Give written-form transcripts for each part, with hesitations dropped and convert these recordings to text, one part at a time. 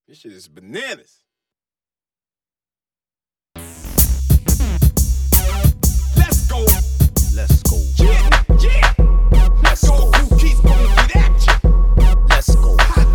This shit is bananas. Let's go. Let's go. Yeah, yeah. Let's go. Who keeps gonna get at you? Let's go.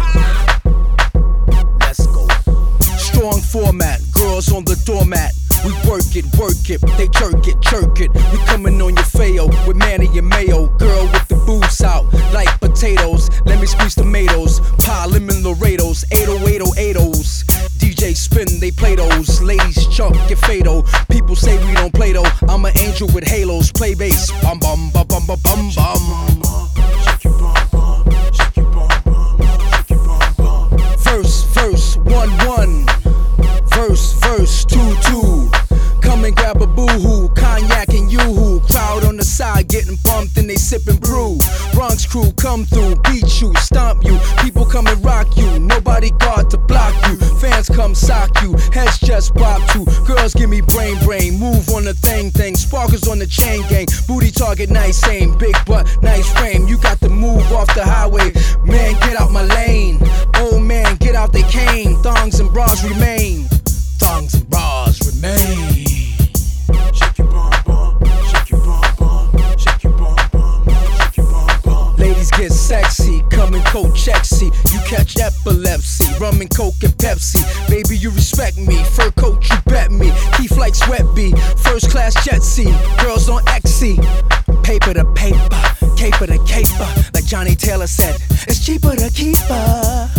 Let's go. Strong format, girls on the doormat. We work it, they jerk it. We coming on your fail with Manny and Mayo. Girl with the boots out like potatoes. Let me squeeze tomatoes, pie lemon Laredos, 80808s. DJ spin, they play those. Ladies chunk, get fatal. People say we don't play though. I'm an angel with halos, play bass. Bum bum bum bum bum bum bum. Shake your bum bum, shake your bum bum, shake your bum bum. Verse, 1-1. Verse, 2-2. Come and grab a boo-hoo, cognac and yoo-hoo. Crowd on the side getting pumped and they sipping brew. Bronx crew come through, beat you, stomp you. People come and rock you, nobody guard to block you. Fans come sock you, heads just pop you. Girls give me brain, move on the thing. Sparkles on the chain gang, booty target, nice aim. Big butt, nice frame, you got to move off the highway. Man, get out my lane, old man, get out the cane. Thongs and bras remain. Thongs and bras remain. Shake your bum bum, shake your bum bum, shake your bum bum, shake your bum bum. Ladies get sexy, come and coat chexy. You catch epilepsy, rum and coke and Pepsi. Baby, you respect me, fur coat, you bet me. Keith like Sweat B, first class jet sea. Girls on XC, paper to paper, caper to caper. Like Johnny Taylor said, it's cheaper to keep her.